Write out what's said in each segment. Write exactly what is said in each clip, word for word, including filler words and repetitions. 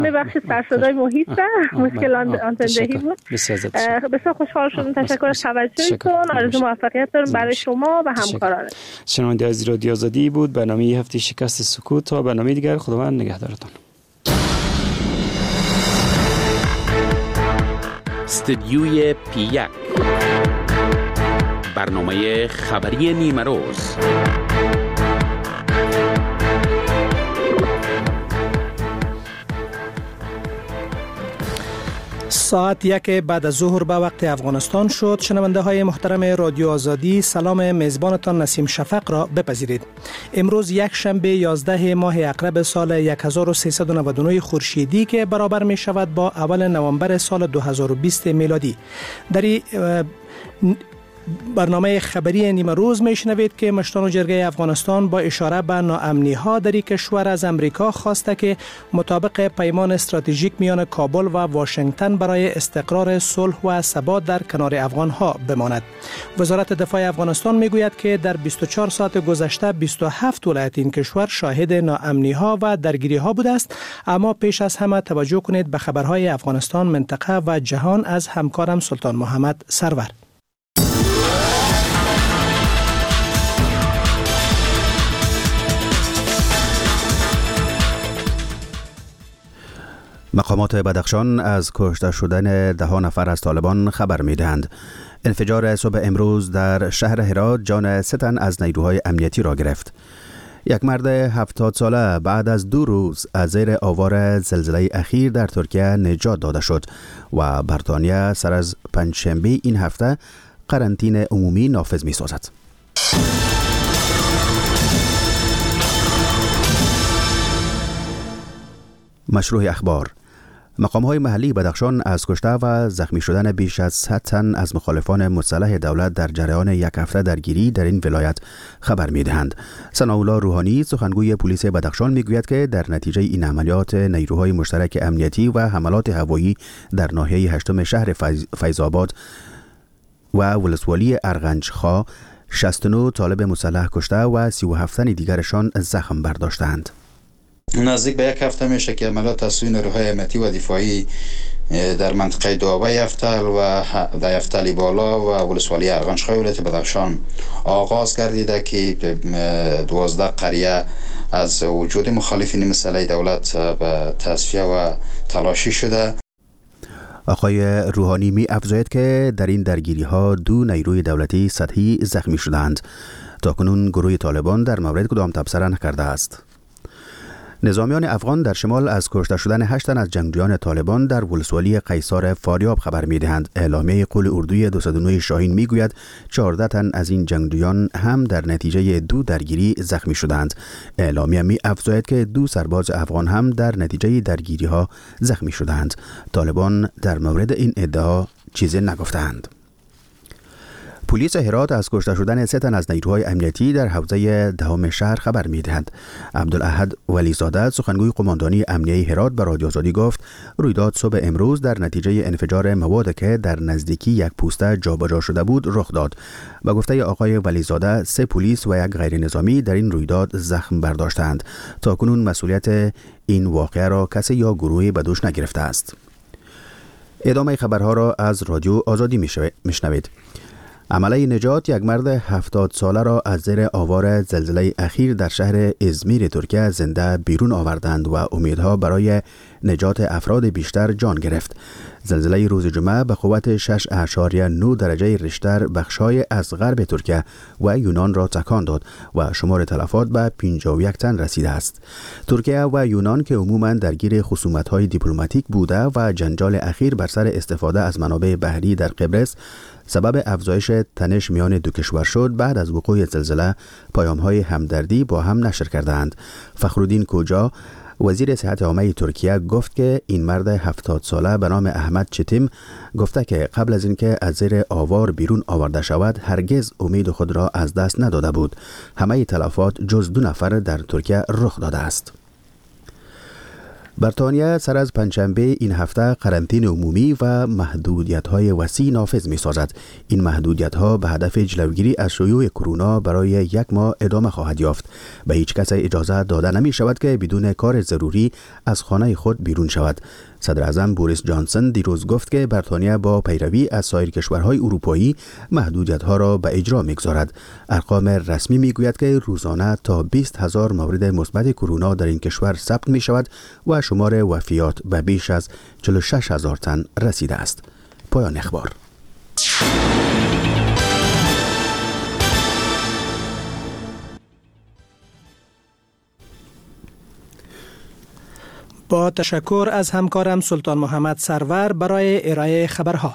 ببخشید سر صدای محیط مشکل آنتندهی بود. بسیار خوشحال شدم. تشکر از توجهتون. آرزو موفقیت دارم برای شما و همکاران. شنونده از رادیو آزادی بود برنامه هفته شکست سکوت. تا برنامه دیگر خداوند نگهدارتان. استدیوی پی یک برنامه خبری نیمه روز. ساعت یک بعد از ظهر به وقت افغانستان شد. شنونده های محترم رادیو آزادی، سلام میزبانتان نسیم شفق را بپذیرید. امروز یک شنبه یازده ماه اقرب سال هزار و سیصد و نود و نه خورشیدی که برابر می شود با اول نوامبر سال دو هزار و بیست میلادی. در برنامه خبری نیمه روز میشنوید که مشران جرگه افغانستان با اشاره به ناامنی ها در کشور از امریکا خواسته که مطابق پیمان استراتژیک میان کابل و واشنگتن برای استقرار صلح و ثبات در کنار افغان ها بماند. وزارت دفاع افغانستان میگوید که در بیست و چهار ساعت گذشته بیست و هفت ولایت این کشور شاهد ناامنی ها و درگیری ها بوده است. اما پیش از همه توجه کنید به خبرهای افغانستان، منطقه و جهان از همکارم سلطان محمد سرور. مقامات بدخشان از کشته شدن ده نفر از طالبان خبر می‌دهند. انفجار صبح امروز در شهر هرات جان سه تن از نیروهای امنیتی را گرفت. یک مرد هفتاد ساله بعد از دو روز از زیر آوار زلزله اخیر در ترکیه نجات داده شد و بریتانیا سر از پنجشنبه این هفته قرنطینه عمومی نافذ می‌سازد. مشروع اخبار: مقام‌های محلی بدخشان از کشته و زخمی شدن بیش از صد تن از مخالفان مسلح دولت در جریان یک هفته درگیری در این ولایت خبر می‌دهند. ثناءالله روحانی سخنگوی پلیس بدخشان می‌گوید که در نتیجه این عملیات نیروهای مشترک امنیتی و حملات هوایی در ناحیه هشتم شهر فیض... فیض‌آباد و ولسوالی ارغنجخا شصت و نه طالب مسلح کشته و سی و هفت تن دیگرشان زخم برداشتند. نزدیک به یک هفته میشه که عملیات از سوی نیروهای امنیتی و دفاعی در منطقه دوابه یفتل و در یفتلی بالا و ولسوالی ارغنجخای ولایت بدخشان آغاز گردیده که دوازده قریه از وجود مخالفین مسلح دولت به تصفیه و تلاشی شده. آقای روحانی می افزاید که در این درگیری ها دو نیروی دولتی سطحی زخمی شدند. تاکنون گروه طالبان در مورد کدام تبصره نکرده است. نظامیان افغان در شمال از کشته شدن هشت تن از جنگجویان طالبان در ولسوالی قیصار فاریاب خبر می‌دهند. اعلامیه قول اردوی دویست و نه شاهین می‌گوید چهارده تن از این جنگجویان هم در نتیجه دو درگیری زخمی شدند. اعلامیه می‌افزاید که دو سرباز افغان هم در نتیجه درگیری‌ها زخمی شدند. طالبان در مورد این ادعا چیزی نگفتند. پلیس هرات از کشته شدن سه تن از نیروهای امنیتی در حوزه دهم شهر خبر می‌دهد. عبدالاحد ولیزاده سخنگوی قماندانی امنیه هرات به رادیو آزادی گفت رویداد صبح امروز در نتیجه انفجار مواد که در نزدیکی یک پوسته جابجا شده بود رخ داد. به گفته آقای ولیزاده سه پلیس و یک غیر نظامی در این رویداد زخم برداشتند. تاکنون مسئولیت این واقعه را کسی یا گروهی به دوش نگرفته است. ادامه خبرها را از رادیو آزادی میشنوید. عمله نجات یک مرد هفتاد ساله را از زیر آوار زلزله اخیر در شهر ازمیر ترکیه زنده بیرون آوردند و امیدها برای نجات افراد بیشتر جان گرفت. زلزله روز جمعه به قوت شش اعشاریه نه درجه ریشتر بخش‌های از غرب ترکیه و یونان را تکان داد و شمار تلفات به پنجاه و یک تن رسیده است. ترکیه و یونان که عموماً درگیر خصومت‌های دیپلماتیک بوده و جنجال اخیر بر سر استفاده از منابع بحری در قبرس سبب افزایش تنش میان دو کشور شد، بعد از وقوع زلزله پیام‌های همدردی با هم نشر کردند. فخرالدین کوجا وزیر صحت عامه ترکیه گفت که این مرد هفتاد ساله به نام احمد چتیم گفته که قبل از اینکه از زیر آوار بیرون آورده شود هرگز امید خود را از دست نداده بود. همه تلفات جز دو نفر در ترکیه رخ داده است. بریتانیا سر از پنجشنبه این هفته قرنطینه عمومی و محدودیت‌های وسیع نافذ می‌سازد. این محدودیت‌ها به هدف جلوگیری از شیوع کرونا برای یک ماه ادامه خواهد یافت. به هیچ کس اجازه داده نمی‌شود که بدون کار ضروری از خانه خود بیرون شود. صدر اعظم بوریس جانسون دیروز گفت که بریتانیا با پیروی از سایر کشورهای اروپایی محدودیت‌ها را به اجرا می‌گذارد. ارقام رسمی می‌گوید که روزانه تا بیست هزار مورد مثبت کرونا در این کشور ثبت می‌شود و شمار وفیات به بیش از چهل و شش هزار تن رسیده است. پایان اخبار. با تشکر از همکارم سلطان محمد سرور برای ارائه خبرها.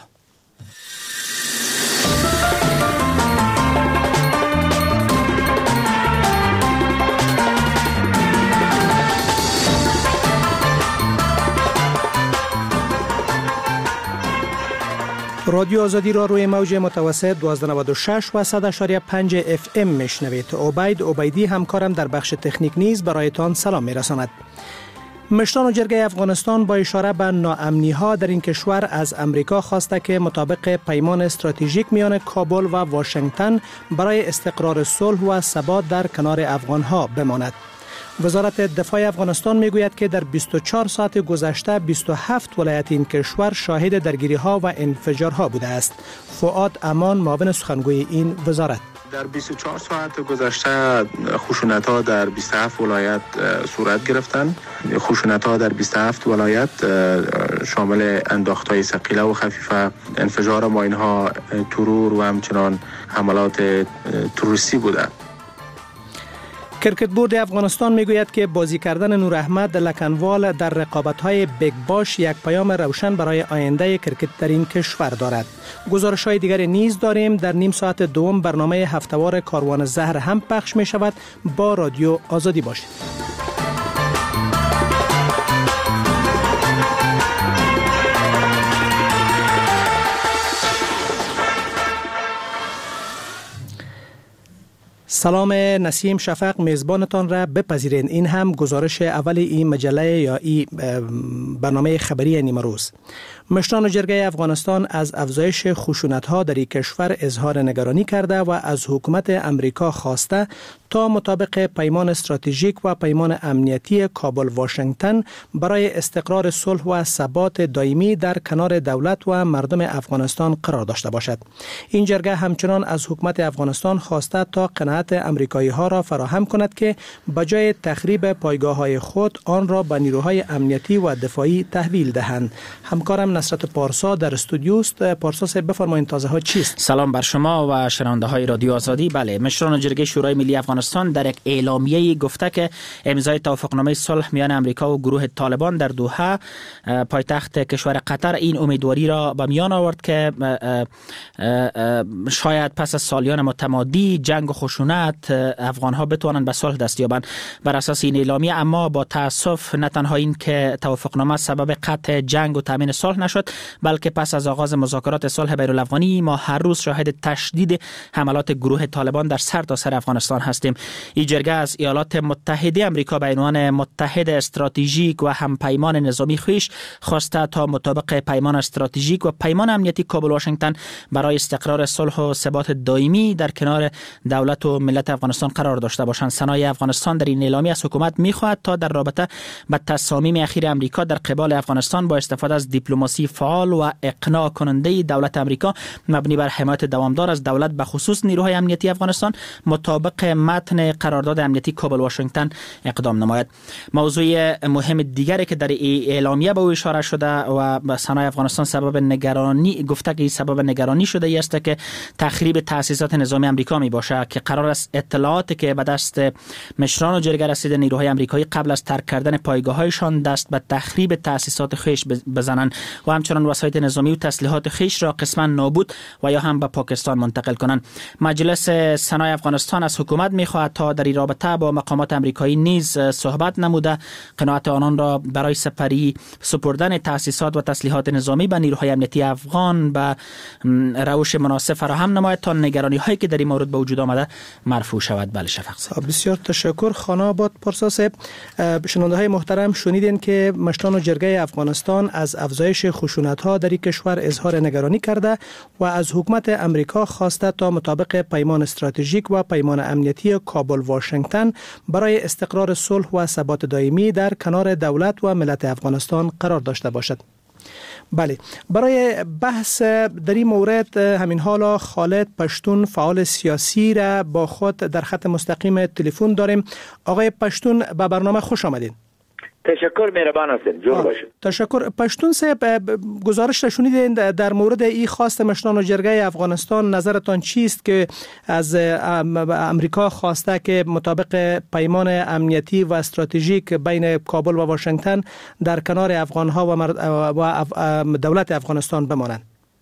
رادیو آزادی را روی موج متوسط دویست و نود و شش و صد و پنج اف ام میشنوید. عبید عبیدی همکارم در بخش تکنیک نیز برایتان سلام میرساند. مشران جرگه افغانستان با اشاره به ناامنی‌ها در این کشور از امریکا خواسته که مطابق پیمان استراتژیک میان کابل و واشنگتن برای استقرار صلح و ثبات در کنار افغان‌ها بماند. وزارت دفاع افغانستان میگوید که در بیست و چهار ساعت گذشته بیست و هفت ولایت این کشور شاهد درگیری‌ها و انفجارها بوده است. فؤاد امان معاون سخنگوی این وزارت: در بیست و چهار ساعت گذشته خشونت‌ها در بیست و هفت ولایت صورت گرفتند. خشونت‌ها در بیست و هفت ولایت شامل انداخت‌های ثقیله و خفیفه، انفجار ماین‌ها، ترور و همچنان حملات تروریستی بوده. کرکت بورد افغانستان میگوید که بازی کردن نور احمد لکنوال در رقابت‌های بیگ باش یک پیام روشن برای آینده کرکت در این کشور دارد. گزارش‌های دیگری نیز داریم. در نیم ساعت دوم برنامه هفته‌وار کاروان زهر هم پخش می شود. با رادیو آزادی باشید. سلام، نسیم شفق میزبانتان را بپذیرین. این هم گزارش اول این مجله یا این برنامه خبری نیمه روز. مشران جرگه افغانستان از افزایش خشونت‌ها در این کشور اظهار نگرانی کرده و از حکومت امریکا خواسته تا مطابق پیمان استراتژیک و پیمان امنیتی کابل واشنگتن برای استقرار صلح و ثبات دائمی در کنار دولت و مردم افغانستان قرار داشته باشد. این جرگه همچنان از حکومت افغانستان خواسته تا قناعت امریکایی ها را فراهم کند که بجای تخریب پایگاه های خود آن را به نیروهای امنیتی و دفاعی تحویل دهند. همکارم نصرت پارسا در استودیو است. پارسا صاحب بفرمایید تازه ها چیست؟ سلام بر شما و شنونده های رادیو آزادی. بله، مشران جرگه شورای ملی افغانستان در یک اعلامیه گفته که امضای توافقنامه صلح میان امریکا و گروه طالبان در دوحه پایتخت کشور قطر این امیدواری را به میان آورد که شاید پس از سالیان متمادی جنگ و خشونت افغان ها بتوانند به صلح دست یابند. بر اساس این اعلامیه اما با تاسف نه تنها این که توافقنامه سبب قطع جنگ و تامین صلح نشد، بلکه پس از آغاز مذاکرات صلح بین‌الافغانی ما هر روز شاهد تشدید حملات گروه طالبان در سرتاسر سر افغانستان هستیم. این جرگه از ایالات متحده آمریکا به عنوان متحد استراتژیک و همپیمان نظامی خویش خواسته تا مطابق پیمان استراتژیک و پیمان امنیتی کابل واشنگتن برای استقرار صلح و ثبات دائمی در کنار دولت و ملت افغانستان قرار داشته باشند. سنای افغانستان در این اعلامیه از حکومت می‌خواهد تا در رابطه با تصامیم اخیر امریکا در قبال افغانستان با استفاده از دیپلماسی فعال و اقناع کننده دولت امریکا مبنی بر حمایت دوامدار از دولت به خصوص نیروهای امنیتی افغانستان مطابق متن قرارداد امنیتی کابل واشنگتن اقدام نماید. موضوع مهم دیگری که در اعلامیه به او اشاره شده و به سنای افغانستان سبب نگرانی گفته که سبب نگرانی شده است که تخریب تأسیسات نظامی امریکا می باشه که قرار است اطلاعاتی که به دست مشران و جرگه رسیده نیروهای امریکایی قبل از ترک کردن پایگاه‌هایشان دست به تخریب تأسیسات خیش بزنند و همچنان وسایل نظامی و تسلیحات خیش را قسما نابود و یا هم به پاکستان منتقل کنند. مجلس سنای افغانستان از حکومت می می‌خواهد تا در این رابطه با مقامات امریکایی نیز صحبت نموده قناعت آنان را برای سپری سپردن تأسیسات و تسلیحات نظامی به نیروهای امنیتی افغان به روش مناسب فراهم نماید تا نگرانی هایی که در این مورد به وجود آمده مرفوع شود. بله شفق صاحب. بسیار تشکر. خانه آباد پارسا صاحب، شنونده های محترم شنیدین که مشتان و جرگه افغانستان از افزایش خشونت ها در این کشور اظهار نگرانی کرده و از حکومت امریکا خواسته تا مطابق پیمان استراتژیک و پیمان امنیتی کابل واشنگتن برای استقرار صلح و ثبات دائمی در کنار دولت و ملت افغانستان قرار داشته باشد. بله، برای بحث در این مورد همین حالا خالد پشتون فعال سیاسی را با خود در خط مستقیم تلفن داریم. آقای پشتون به برنامه خوش آمدین. تشکر، مهربان هستین. جور باشید. تشکر. پشتون صاحب، گزارش را شنیدین در مورد این خواست مشتان و جرگه افغانستان، نظرتان چیست که از امریکا خواسته که مطابق پیمان امنیتی و استراتژیک بین کابل و واشنگتن در کنار افغانها و دولت افغانستان بمانند؟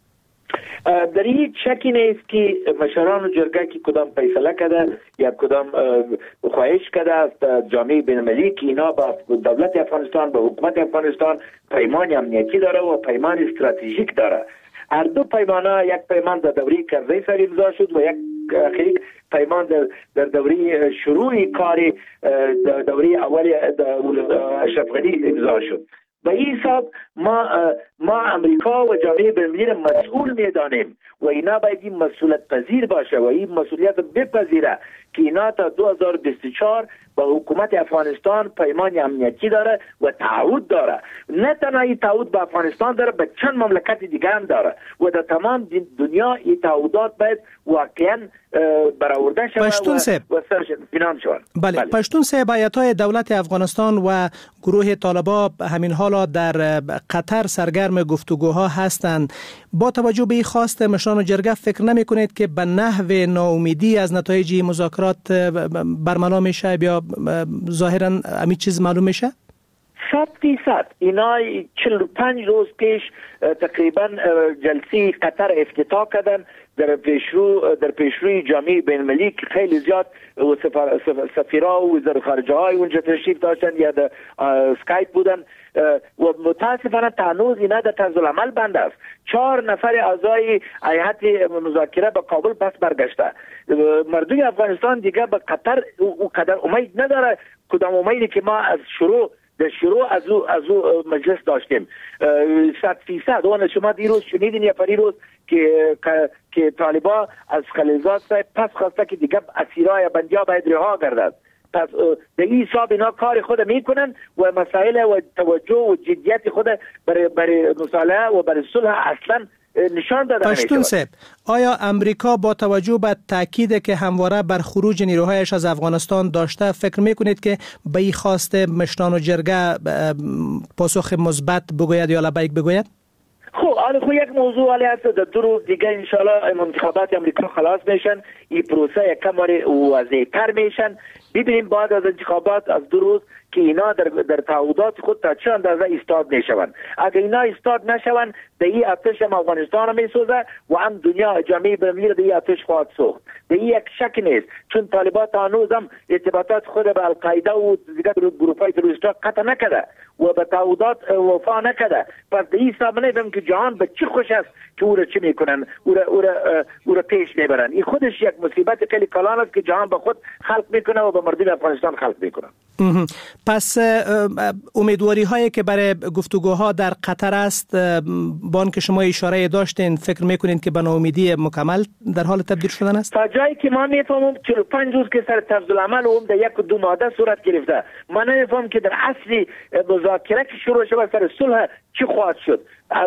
در این شکی نیست که مشران جرگه که کدام فیصله کرده یا کدام خواهش کرده از جامعه بین‌المللی که اینا با دولت افغانستان با حکومت افغانستان پیمان امنیتی داره و پیمان استراتژیک داره. هر دو پیمانه، یک پیمان در دوره کرزی سر امضا شد و یک اخیر پیمان در دوره شروع کار دوره اول اشرف غنی امضا شد. به این حساب ما ما امریکا و جامعه بین‌المللی مسئول میدانیم و اینا باید این مسئولیت پذیر باشه و این مسئولیت بپذیره که اینا تا دو هزار و بیست و چهار با حکومت افغانستان پیمان امنیتی داره و تعهد داره. نه تنها این تعهد با افغانستان داره، به چند مملکت دیگه هم داره و در تمام دنیا این تعهدات باید واقعا برآورده شود پشتون و, و سرش بینام شود. بله, بله. پشتون صاحب، آیت‌های دولت افغانستان و گروه طالبان همین حالا در قطر سرگرم گفتگوها هستند. با توجه به این خواست مشران جرگه، فکر نمی کنید که به نحو ناامیدی از نتایج مذاکرات برملا میشه یا ظاهرا همین چیز معلوم میشه؟ صد فیصد. اینا چهل و پنج روز پیش تقریبا جلسه قطر افتتاح کردن در پیشرو در پیشروی جامعه بین‌المللی که خیلی زیاد و سفیرا و وزیر خارجه های اونجا تشریف داشتن یا در اسکایپ بودن و متاسفانه تنوز اینا در طرز العمل بند است. چهار نفر اعضای هیئت مذاکره به کابل پس برگشته. مردم افغانستان دیگه به قطر او قدر امید نداره کدام امیدی که ما از شروع در شروع از او از او مجلس داشتیم. صد فیصد. اون شما دیروز شنیدین یا پریروز که که طالبان از خلیلزاد صاحب پس خواسته که دیگه اسیرای بندیا باید رها گردد. پس به این حساب اینا کار خود میکنن و مسائل و توجه و جدیت خود برای برای مصالحه و برای صلح اصلا نشان داده نمیشه. پشتون صاحب، آیا امریکا با توجه به تاکید که همواره بر خروج نیروهایش از افغانستان داشته، فکر میکنید که به این خواست مشتان و جرگه پاسخ مثبت بگوید یا لبیک بگوید؟ خب حالا خب یک موضوع حالی هست در دو روز دیگه انشالله انتخابات امریکا خلاص میشن، این پروسه یک کم واضح‌تر میشن. ببینیم بعد از انتخابات از دو روز که اینا در در تعهدات خود تا چه اندازه ایستاد نشوند. اگر اینا ایستاد نشوند، در این آتش هم افغانستان رو میسوزه و هم دنیا جامعه بین‌المللی در این آتش خواهد سوخت. در این یک شک نیست، چون طالبان تا هنوز هم ارتباطات خود به القاعده و دیگر گروه‌های تروریستی قطع نکرده و به تعهدات وفا نکرده. پس در این حساب نمی‌فهم که جهان به چی خوش است که او را چی میکنن، او را او را او را پیش میبرن. این خودش یک مصیبت خیلی کلان است که جهان به خود خلق میکنه و به مردم افغانستان خلق میکنه. پس امیدواری هایی که برای گفتگوها در قطر است، با آنکه شما اشاره داشتین، فکر میکنین که به ناامیدی مکمل در حال تبدیل شدن است؟ تا جایی که ما میفهمم چهل و پنج روز که سر طرز العمل اون در یک و دو ماده صورت گرفته، من نمیفهم که در اصلی مذاکره که شروع شد سر صلح چی خواهد شد.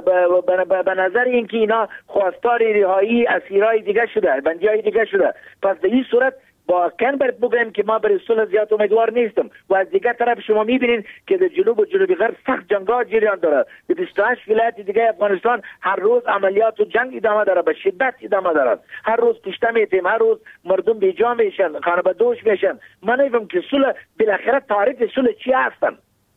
به نظر این که اینا خواستار رهایی اسیرای دیگه شده، بندیای دیگه شده. پس در این صورت با کن برد بگویم که ما برای صلح زیاد امیدوار نیستم. و از دیگه طرف شما میبینین که در جنوب و جنوبی غرب سخت جنگ‌ها جریان داره. در بیست و هشت ولایت دیگه افغانستان هر روز عملیات و جنگ ادامه داره، به شدت ادامه داره. هر روز کشته میتیم، هر روز مردم بیجا میشن، خانه‌بدوش میشن. من نمیفهم که صلح بالاخره تعریف صلح چی هستن.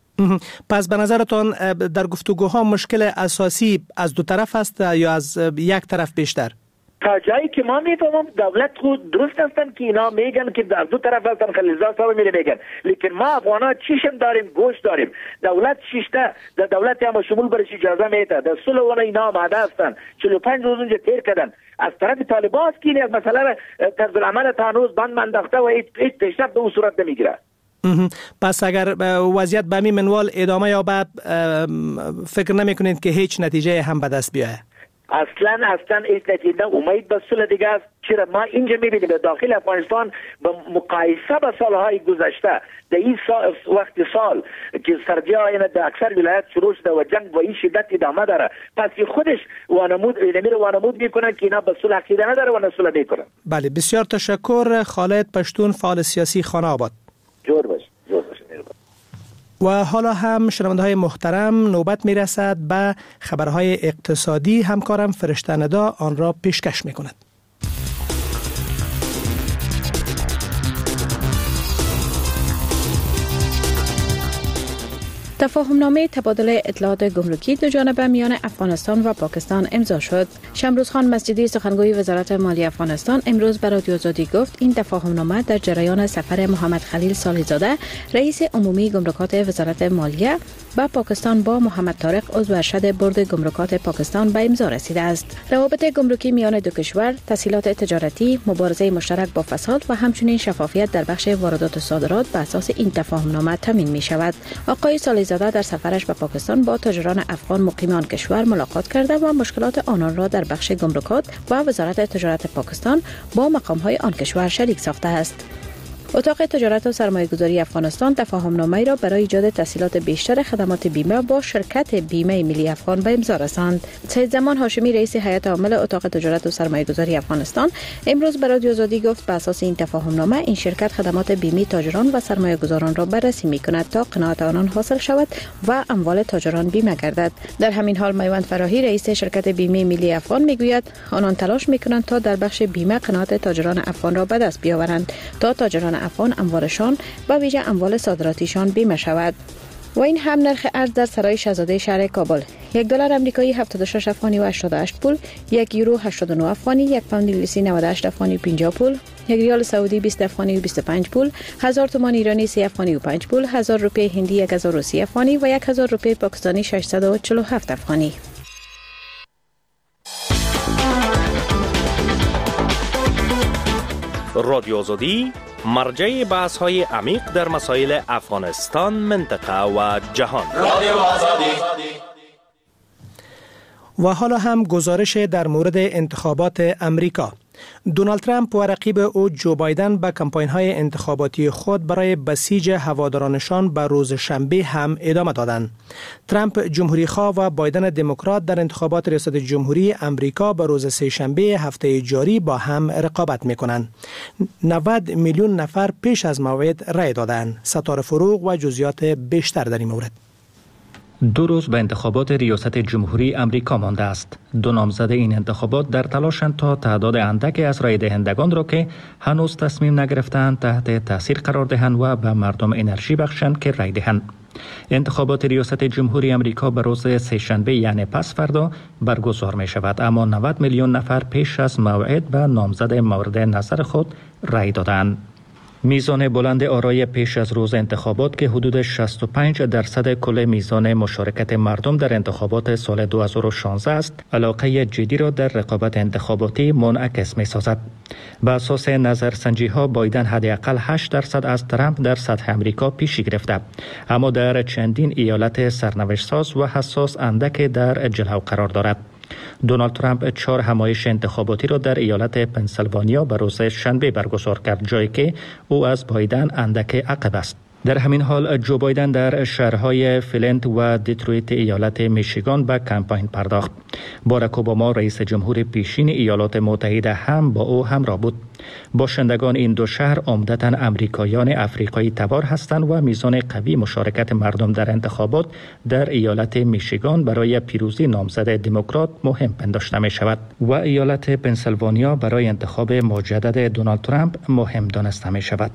پس به نظرتان در گفتگوها مشکل اساسی از دو طرف است یا از یک طرف بیشتر؟ تا جایی که ما میفهمم دولت خود درست هستن که اینا میگن که در دو طرف هستن، خلیلزاد صاحب میره میگن، لیکن ما افغانا چیشم داریم، گوش داریم. دولت شیشته در دولت هم شمول برش اجازه میده، در صلح و اینا آماده هستن، چهل و پنج روز اونجا تیر کردن. از طرف طالبان است که از مسئله طرز العمل تا هنوز بند انداخته و هیچ پیشرفت به اون صورت نمیگیره. پس اگر وضعیت به همین منوال ادامه یابد فکر نمیکنید که هیچ نتیجه هم به دست بیاید؟ اصلا اصلا هیچ نتیجه. امید به صلح دیگه است. چرا ما اینجا میبینیم داخل افغانستان به مقایسه با سالهای گذشته در این وقت سال که سردی های در اکثر ولایت شروع شده و جنگ با این شدت ادامه داره، پس خودش وانمود نمیره وانمود میکنن که اینا به صلح عقیده نداره و نه صلح میکنن. بله، بسیار تشکر. خالد پشتون، فعال سیاسی، خانه آباد. جور باش جور باش. و حالا هم شنونده های محترم نوبت می رسد به خبرهای اقتصادی. همکارم فرشته ندا آن را پیشکش می کند. تفاهمنامه تبادل اطلاعات گمرکی دو جانبه میان افغانستان و پاکستان امضا شد. شمروز خان مسجدی سخنگوی وزارت مالیه افغانستان امروز به رادیو آزادی گفت این تفاهمنامه در جریان سفر محمد خلیل صالح‌زاده رئیس عمومی گمرکات وزارت مالیه به پاکستان با محمد طارق عضو ارشد بورد گمرکات پاکستان به امضا رسیده است. روابط گمرکی میان دو کشور، تسهیلات تجارتی، مبارزه مشترک با فساد و همچنین شفافیت در بخش واردات و صادرات به اساس این تفاهمنامه تامین می شود. آقای صالح‌زاده در سفرش به پاکستان با تاجران افغان مقیم آن کشور ملاقات کرده و مشکلات آنان را در بخش گمرکات و وزارت تجارت پاکستان با مقام‌های آن کشور شریک ساخته است. اتاق تجارت و سرمایه‌گذاری افغانستان تفاهمنامه را برای ایجاد تسهیلات بیشتر خدمات بیمه با شرکت بیمه ملی افغان به امضا رساند. سید زمان هاشمی رئیس هیئت عامل اتاق تجارت و سرمایه‌گذاری افغانستان امروز به رادیو آزادی گفت به اساس این تفاهمنامه این شرکت خدمات بیمه تاجران و سرمایه‌گذاران را بررسی می‌کند تا قناعت آنان حاصل شود و اموال تاجران بیمه گردد. در همین حال میوند فراهی رئیس شرکت بیمه ملی افغان میگوید آنان تلاش می‌کنند تا در بخش بیمه قناعت تاجران افغان را به دست بیاورند تا تاجران افغان اموالشان و ویژه اموال صادراتیشان بیمه شود. و این هم نرخ ارز در سرای شاهزاده شهر کابل: یک دلار آمریکایی هفتاد و شش افغانی و هشتاد و هشت پول، یک یورو هشتاد و نه افغانی، یک پوند انگلیسی نود و هشت افغانی و پنجاه پول، یک ریال سعودی بیست افغانی و بیست و پنج پول، هزار تومان ایرانی سه افغانی و پنج پول، هزار روپیه هندی یک هزار و سی افغانی و یک هزار روپیه پاکستانی ششصد و چهل و هفت افغانی. رادیو آزادی مرجع بحث های عمیق در مسائل افغانستان، منطقه و جهان. رادیو آزادی. و حالا هم گزارش در مورد انتخابات امریکا. دونالد ترامپ و رقیب او جو بایدن به کمپاین‌های انتخاباتی خود برای بسیج هوادارانشان به روز شنبه هم ادامه دادند. ترامپ جمهوری‌خواه و بایدن دموکرات در انتخابات ریاست جمهوری امریکا به روز سه شنبه هفته جاری با هم رقابت می‌کنند. نود میلیون نفر پیش از موعد رای دادند. ستاره فروغ و جزئیات بیشتر در این مورد. دو روز به انتخابات ریاست جمهوری امریکا مانده است. دو نامزد این انتخابات در تلاشند تا تعداد اندکی از رای دهندگان را که هنوز تصمیم نگرفتند تحت تاثیر قرار دهند و به مردم انرژی بخشند که رای دهند. انتخابات ریاست جمهوری امریکا به روز سه شنبه یعنی پس فردا برگزار می شود، اما نود میلیون نفر پیش از موعد به نامزد مورد نظر خود رای دادند. میزان بلند آرای پیش از روز انتخابات که حدود شصت و پنج درصد کل میزان مشارکت مردم در انتخابات سال دو هزار و شانزده است، علاقه جدی را در رقابت انتخاباتی منعکس می سازد. به اساس نظرسنجی ها بایدن حداقل هشت درصد از ترامپ در سطح امریکا پیشی گرفته، اما در چندین ایالت سرنوشت ساز و حساس اندک در جلو قرار دارد. دونالد ترامپ چهار همایش انتخاباتی را در ایالت پنسیلوانیا به روز شنبه برگزار کرد، جایی که او از بایدن اندک عقب است. در همین حال جو بایدن در شهرهای فلینت و دیترویت ایالت میشیگان به کمپاین پرداخت. باراک اوباما رئیس جمهور پیشین ایالات متحده هم با او همراه بود. باشندگان این دو شهر عمدتاً امریکایان افریقایی تبار هستند و میزان قوی مشارکت مردم در انتخابات در ایالت میشیگان برای پیروزی نامزد دموکرات مهم پنداشته می شود و ایالت پنسیلوانیا برای انتخاب مجدد دونالد ترامپ مهم دانسته می شود.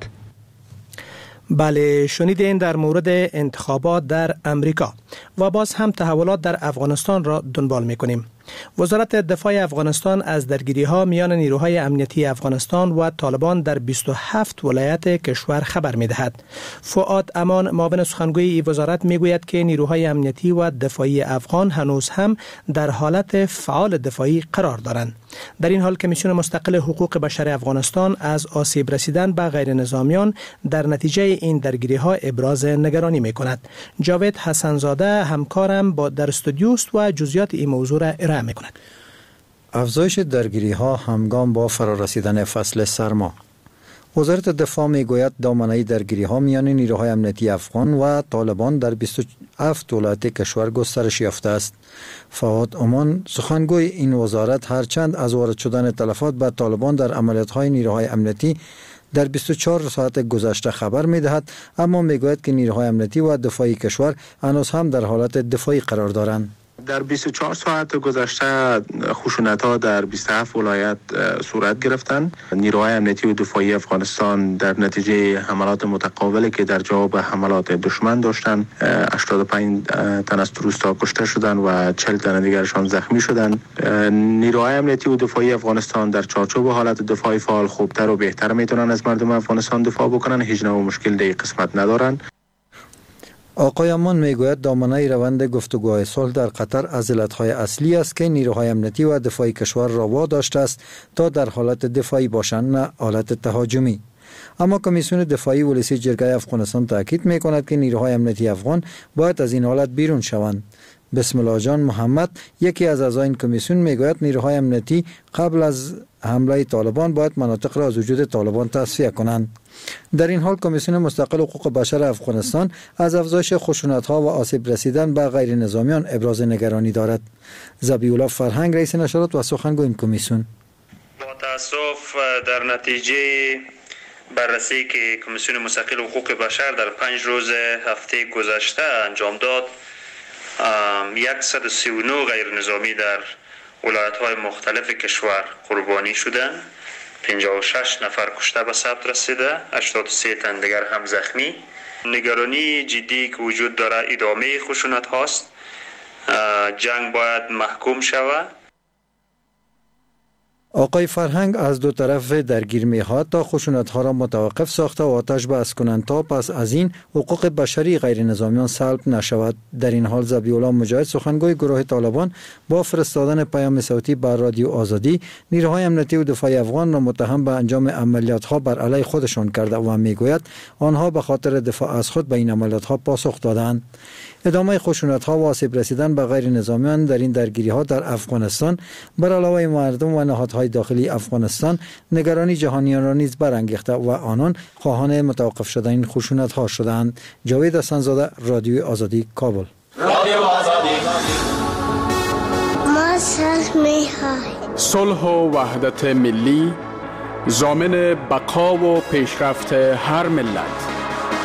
بله، شنیدین در مورد انتخابات در امریکا و باز هم تحولات در افغانستان را دنبال میکنیم. وزارت دفاع افغانستان از درگیری‌ها میان نیروهای امنیتی افغانستان و طالبان در بیست و هفت ولایت کشور خبر می‌دهد. فؤاد امان معاون سخنگوی این وزارت میگوید که نیروهای امنیتی و دفاعی افغان هنوز هم در حالت فعال دفاعی قرار دارند. در این حال کمیسیون مستقل حقوق بشر افغانستان از آسیب رسیدن به غیر نظامیان در نتیجه این درگیری‌ها ابراز نگرانی می‌کند. جاوید حسنزاده همکارم با در استودیو است و جزئیات این موضوع را ارائه می‌کند. افزایش درگیری‌ها همگام با فرارسیدن فصل سرما. وزارت دفاع میگوید دامنه درگیری‌ها میان نیروهای امنیتی افغان و طالبان در بیست و هفت ولایت کشور گسترش یافته است. فؤاد امان سخنگوی این وزارت هرچند از وارد شدن تلفات به طالبان در عملیات‌های نیروهای امنیتی در بیست و چهار ساعت گذشته خبر می‌دهد، اما میگوید که نیروهای امنیتی و دفاعی کشور هنوز هم در حالت دفاعی قرار دارند. در بیست و چهار ساعت گذشته خشونت‌ها در بیست و هفت ولایت صورت گرفتند. نیروهای امنیتی و دفاعی افغانستان در نتیجه حملات متقابلی که در جواب حملات دشمن داشتند، هشتاد و پنج تن از روستا کشته شدند و چهل تن دیگرشان زخمی شدند. نیروهای امنیتی و دفاعی افغانستان در چارچوب حالت دفاعی فعال خوبتر و بهتر میتونن از مردم افغانستان دفاع بکنن. هیچ نوع مشکل در قسمت ندارند. آقای امان میگوید دامنه روند گفتگوهای صلح در قطر از علتهای اصلی است که نیروهای امنیتی و دفاعی کشور را واداشته است تا در حالت دفاعی باشند، نه حالت تهاجمی. اما کمیسیون دفاعی ولسی جرگه افغانستان تاکید میکند که نیروهای امنیتی افغان باید از این حالت بیرون شوند. بسم الله جان محمد، یکی از اعضای این کمیسیون، میگوید نیروهای امنیتی قبل از حمله طالبان باید مناطق را از وجود طالبان تصفیه کنند. در این حال کمیسیون مستقل حقوق بشر افغانستان از افزایش خشونت‌ها و آسیب رسیدن به غیر نظامیان ابراز نگرانی دارد. ذبیح‌الله فرهنگ رئیس نشرات و سخنگوی این کمیسیون: با تأسف در نتیجه بررسی که کمیسیون مستقل حقوق بشر در پنج روز هفته گذشته انجام داد، صد و سی و نه غیر نظامی در ولایت‌های مختلف کشور قربانی شدند. پنجاه و شش نفر کشته به ثبت رسیده، هشتاد و سه تن دیگر هم زخمی. نگرانی جدی که وجود داره ادامه خشونت هاست. جنگ باید محکوم شود. آقای فرهنگ از دو طرف درگیر می‌خواهد تا خشونت‌ها را متوقف ساخته و آتش بس کنند تا پس از این حقوق بشری غیر نظامیان سلب نشود. در این حال ذبیح‌الله مجاهد سخنگوی گروه طالبان با فرستادن پیام صوتی بر رادیو آزادی نیروهای امنیتی و دفاعی افغان را متهم به انجام عملیات‌ها بر علیه خودشان کرده و میگوید آنها به خاطر دفاع از خود به این عملیات‌ها پاسخ دادند. ادامه خشونت‌ها و آسیب رسیدن به غیر نظامیان در این درگیری‌ها در افغانستان بر علاوه مردم و نهادهای داخلی افغانستان نگرانی جهانیان را نیز برانگیخته و آنان خواهان متوقف شدن این خشونت‌ها شدند. جاوید حسن‌زاده، رادیو آزادی، کابل. رادیو آزادی. ما صلح می‌خواهیم. صلح و وحدت ملی ضامن بقا و پیشرفت هر ملت.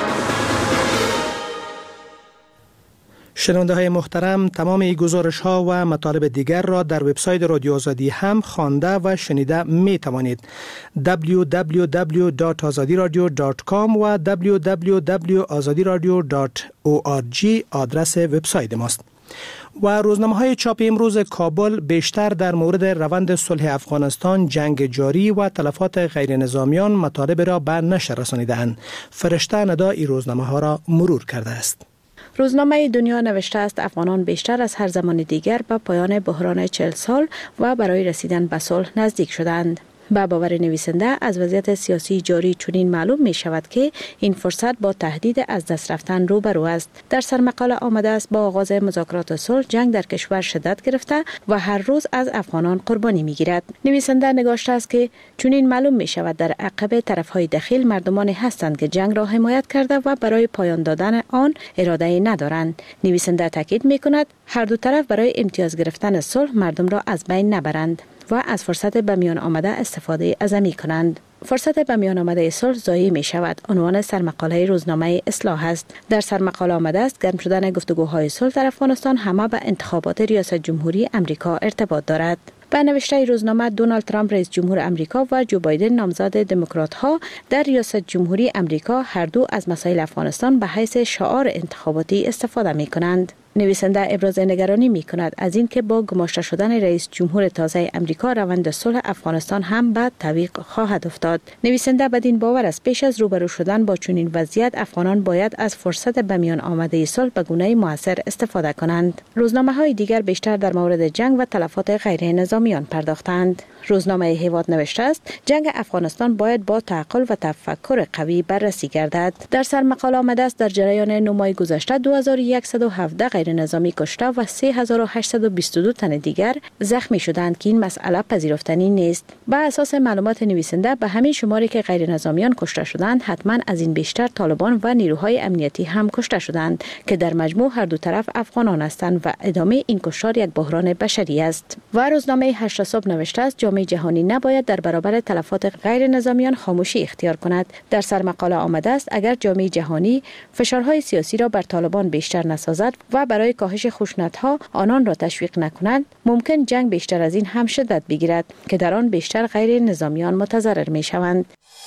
شنونده های محترم، تمام این گزارش ها و مطالب دیگر را در وبسایت رادیو آزادی هم خوانده و شنیده می توانید. دبلیو دبلیو دبلیو دات آزادی رادیو دات کام و دبلیو دبلیو دبلیو دات آزادی رادیو دات او آر جی آدرس وبسایت ماست. و روزنامه های چاپ امروز کابل بیشتر در مورد روند صلح افغانستان، جنگ جاری و تلفات غیر نظامیان مطالب را به نشر رسانیده‌اند. فرشته ندا این روزنامه ها را مرور کرده است. روزنامه دنیا نوشته است افغانان بیشتر از هر زمان دیگر به پایان بحران چهل سال و برای رسیدن به صلح نزدیک شدند. به باور نویسنده از وضعیت سیاسی جاری چنین معلوم می شود که این فرصت با تهدید از دست رفتن روبرو است. در سرمقاله آمده است با آغاز مذاکرات صلح جنگ در کشور شدت گرفته و هر روز از افغانان قربانی می گیرد. نویسنده نگاشته است که چنین معلوم می شود در عقب طرفهای دخیل مردمانی هستند که جنگ را حمایت کرده و برای پایان دادن آن اراده ندارند. نویسنده تاکید می کند هر دو طرف برای امتیاز گرفتن صلح مردم را از بین نبرند و از فرصت به میان آمده استفاده عظمی کنند. فرصت به میان آمده صلح ضایع می شود. عنوان سرمقاله روزنامه اصلاح است. در سرمقاله آمده است گرم شدن گفتگوهای صلح در افغانستان همه به انتخابات ریاست جمهوری امریکا ارتباط دارد. به نوشته روزنامه دونالد ترامپ رئیس جمهور امریکا و جو بایدن نامزد دموکرات ها در ریاست جمهوری امریکا هر دو از مسائل افغانستان به حیث شعار انتخاباتی استفاده می کنند. نویسنده ابراز نگرانی می کند از اینکه با گماشته شدن رئیس جمهور تازه امریکا روند صلح افغانستان هم به تعویق خواهد افتاد. نویسنده بدین باور است پیش از روبرو شدن با چنین وضعیت افغانان باید از فرصت به میان آمده صلح به گونه مؤثر استفاده کنند. روزنامه‌های دیگر بیشتر در مورد جنگ و تلفات غیر نظامیان پرداختند. روزنامه هیواد نوشته است جنگ افغانستان باید با تعقل و تفکر قوی بررسی گردد. در سر مقاله آمده است در جریان نه ماه گذشته دو هزار و صد و هفده غیر نظامی کشته و سه هزار و هشتصد و بیست و دو تن دیگر زخمی شدند که این مسئله پذیرفتنی نیست. با اساس معلومات نویسنده به همین شماری که غیر نظامیان کشته شدند حتما از این بیشتر طالبان و نیروهای امنیتی هم کشته شدند که در مجموع هر دو طرف افغانان هستند و ادامه این کشتار یک بحران بشری است. و روزنامه هشت صبح نوشته است جامعه جهانی نباید در برابر تلفات غیر نظامیان خاموشی اختیار کند. در سر مقاله آمده است اگر جامعه جهانی فشارهای سیاسی را بر طالبان بیشتر نسازد و برای کاهش خشونت‌ها آنان را تشویق نکنند ممکن جنگ بیشتر از این هم شدت بگیرد که در آن بیشتر غیر نظامیان متضرر می‌شوند.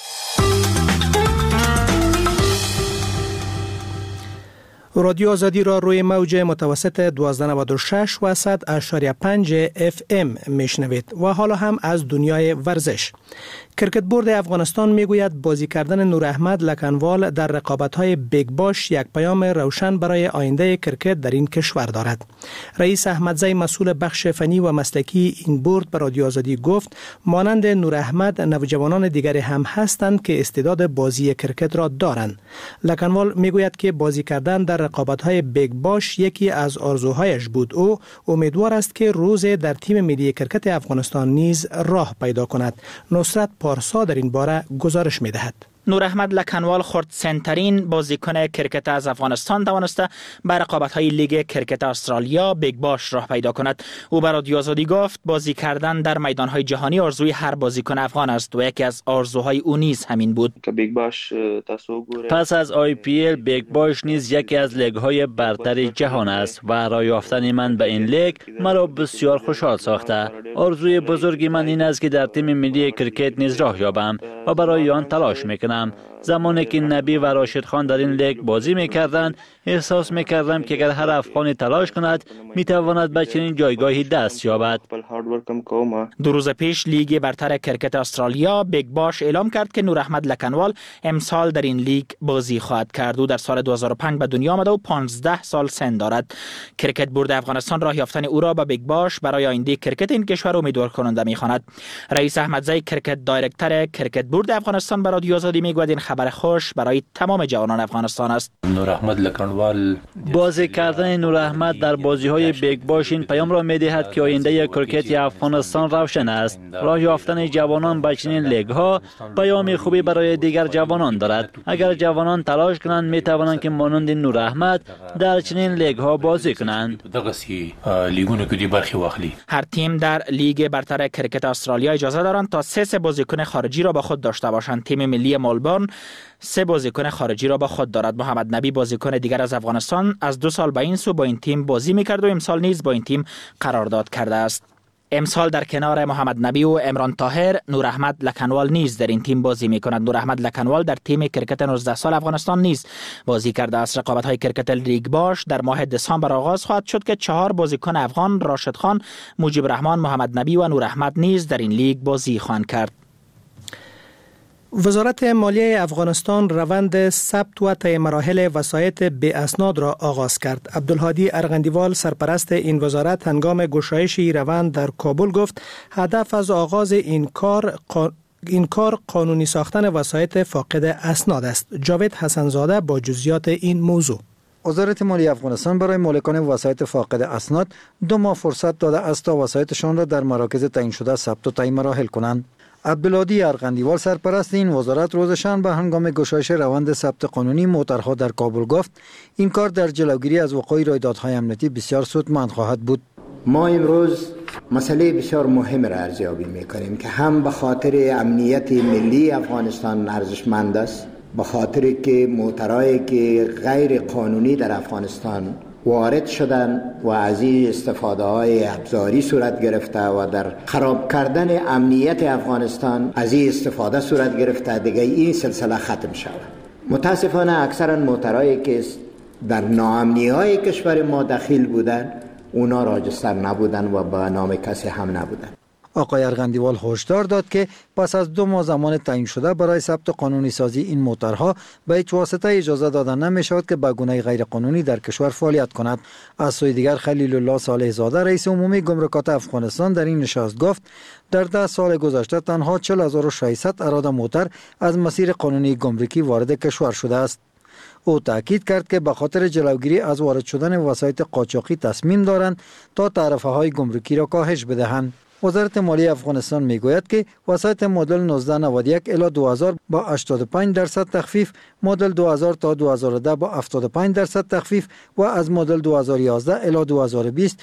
رادیو آزادی را روی موج متوسط دوازده نود و شش و صد و شش و پنج اف ام میشنوید و حالا هم از دنیای ورزش. کرکت بورد افغانستان میگوید بازی کردن نور احمد لکنوال در رقابت‌های بیگ باش یک پیام روشن برای آینده کرکت در این کشور دارد. رئیس احمدزی مسئول بخش فنی و مسلکی این بورد به رادیو آزادی گفت مانند نور احمد نوجوانان دیگری هم هستند که استعداد بازی کرکت را دارند. لکنوال میگوید که بازی کردن در رقابت‌های بیگ باش یکی از آرزوهایش بود. او امیدوار است که روز در تیم ملی کرکت افغانستان نیز راه پیدا کند. نصرت پارسا در این باره گزارش می‌دهد. نور احمد لکنوال خردسنترین بازیکن کرکت از افغانستان توانسته به رقابت‌های لیگ کرکت استرالیا بیگ باش راه پیدا کند. او به رادیو آزادی گفت بازی کردن در میدان‌های جهانی آرزوی هر بازیکن افغان است و یکی از آرزوهای او نیز همین بود. که بیگ باش پس از آی پی ال بیگ باش نیز یکی از لیگ‌های برتر جهان است و راه یافتن من به این لیگ مرا بسیار خوشحال ساخته. آرزوی بزرگی من این است که در تیم ملی کرکت نیز راه یابم و برای آن تلاش می‌کنم. زمانی که نبی و راشد خان در این لیگ بازی میکردند احساس میکردم که اگر هر افغانی تلاش کند میتواند به چنین جایگاهی دست یابد. دو روز پیش لیگ برتر کرکت استرالیا بیگ باش اعلام کرد که نور احمد لکنوال امسال در این لیگ بازی خواهد کرد. او در سال دو هزار و پنج به دنیا آمده و پانزده سال سن دارد. کرکت بورد افغانستان راه یافتن او را به بیگ باش برای آینده کرکت این کشور امیدوار کننده میخواند. رئیس احمدزی کرکت دایرکتور کرکت بورد افغانستان به رادیو آزادی میگوید این خبر خوش برای تمام جوانان افغانستان است. نور احمد لکنوال بازی کردن نور احمد در بازی‌های بیگ باش این پیام را می‌دهد که آینده کرکت افغانستان روشن است. راه یافتن جوانان به چنین لیگ‌ها پیام خوبی برای دیگر جوانان دارد. اگر جوانان تلاش کنند می‌توانند که مانند نور احمد در چنین لیگ‌ها بازی کنند. دغسی لیگونه کې دی برخه واخلي. هر تیم در لیگ برتر کرکت استرالیا اجازه دارند تا سه سه بازیکن خارجی را با خود داشته باشند. تیم ملی ملبورن سه بازیکن خارجی را با خود دارد. محمد نبی بازیکن دیگر از افغانستان از دو سال به این سو با این تیم بازی می‌کرد و امسال نیز با این تیم قرارداد کرده است. امسال در کنار محمد نبی و عمران طاهر نور احمد لکنوال نیز در این تیم بازی می‌کند. نور احمد لکنوال در تیم کرکت نوزده سال افغانستان نیز بازی کرده است. رقابت‌های کرکت لیگ باش در ماه دسامبر آغاز خواهد شد که چهار بازیکن افغان راشد خان، مجیب رحمان، محمد نبی و نور احمد نیز در این لیگ بازی خواهند کرد. وزارت مالیه افغانستان روند ثبت و طی مراحل وسایط بی اسناد را آغاز کرد. عبدالهادی ارغندیوال سرپرست این وزارت هنگام گشایش روند در کابل گفت هدف از آغاز این کار این کار قانونی ساختن وسایط فاقد اسناد است. جاوید حسنزاده با جزئیات این موضوع. وزارت مالیه افغانستان برای مالکان وسایط فاقد اسناد دو ماه فرصت داده است تا وسایطشان را در مراکز تعیین شده ثبت و طی مراحل کنند. عبدالهادی ارغندیوال سرپرست این وزارت روز شنبه هنگام گشایش روند ثبت قانونی موترها در کابل گفت این کار در جلوگیری از وقوع رویدادهای امنیتی بسیار سودمند خواهد بود. ما امروز مسئله بسیار مهم را ارزیابی می‌کنیم که هم به خاطر امنیت ملی افغانستان ارزشمند است، به خاطر که موترهایی که غیر قانونی در افغانستان وارد شدن و از این استفاده های ابزاری صورت گرفته و در خراب کردن امنیت افغانستان از این استفاده صورت گرفته، دیگه این سلسله ختم شود. متاسفانه اکثرا موترهایی که در ناامنی های کشور ما دخیل بودن، اونا راجستر نبودن و به نام کسی هم نبودن. آقای ارغندیوال هشدار داد که پس از دو ماه زمان تعیین شده برای ثبت قانونی سازی این موترها به هیچ واسطه اجازه داده نمی شود که به گونه غیر قانونی در کشور فعالیت کند. از سوی دیگر خلیل الله صالح زاده رئیس عمومی گمرکات افغانستان در این نشست گفت در ده سال گذشته تنها چهل هزار و ششصد اراده موتر از مسیر قانونی گمرکی وارد کشور شده است. او تاکید کرد که به خاطر جلوگیری از وارد شدن وسایط قاچاقی تصمیم دارند تا تعرفه های گمرکی را کاهش بدهند. وزارت مالیه افغانستان میگوید که وسایط مدل نوزده نود و یک الی دو هزار با هشتاد و پنج درصد تخفیف، مدل دو هزار تا دو هزار و ده با هفتاد و پنج درصد تخفیف و از مدل دو هزار و یازده الی دو هزار و بیست